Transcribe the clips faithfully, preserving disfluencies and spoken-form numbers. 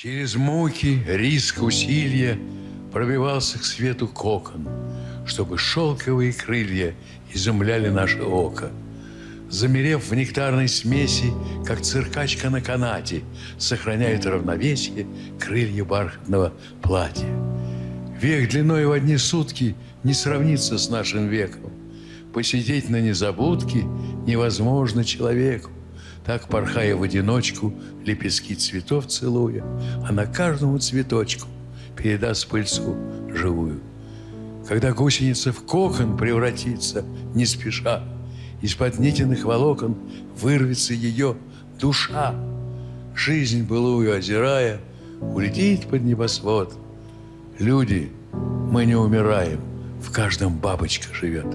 Через муки, риск, усилия пробивался к свету кокон, чтобы шелковые крылья изумляли наше око. Замерев в нектарной смеси, как циркачка на канате, сохраняют равновесие крылья бархатного платья. Век длиной в одни сутки не сравнится с нашим веком. Посидеть на незабудке невозможно человеку. Так, порхая в одиночку, лепестки цветов целуя, она каждому цветочку передаст пыльцу живую. Когда гусеница в кокон превратится, не спеша, из-под нитиных волокон вырвется ее душа. Жизнь былую озирая, улетит под небосвод. Люди, мы не умираем, в каждом бабочка живет.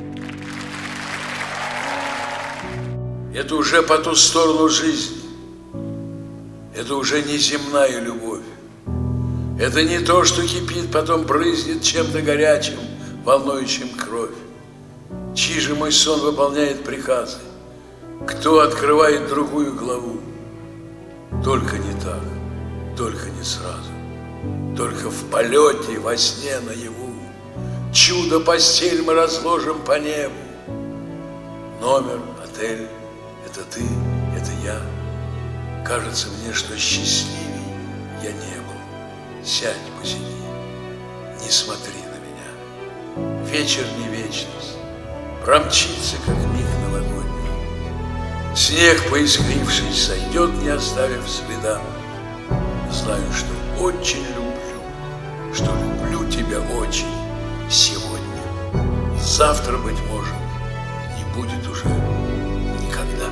Это уже по ту сторону жизни. Это уже не земная любовь. Это не то, что кипит, потом брызнет чем-то горячим, волнующим кровь. Чей же мой сон выполняет приказы? Кто открывает другую главу? Только не так, только не сразу. Только в полете, во сне, наяву. Чудо-постель мы разложим по небу. Номер, отель. Это ты, это я. Кажется мне, что счастливей я не был. Сядь, посиди, не смотри на меня. Вечер не вечность, промчится, как миг новогодний. Снег, поискрившись, сойдет, не оставив следа. Знаю, что очень люблю, что люблю тебя очень сегодня. Завтра, быть может, не будет уже никогда.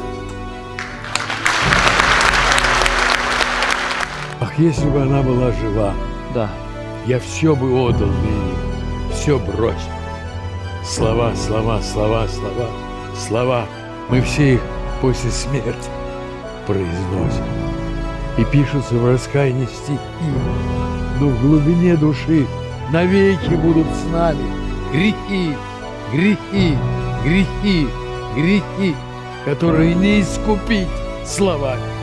Ах, если бы она была жива, Да. я все бы отдал ей, все бросил. Слова, слова, слова, слова, слова. Мы все их после смерти произносим. И пишутся в раскаянии стихи, но в глубине души навеки будут с нами грехи, грехи, грехи, грехи, которые не искупить словами.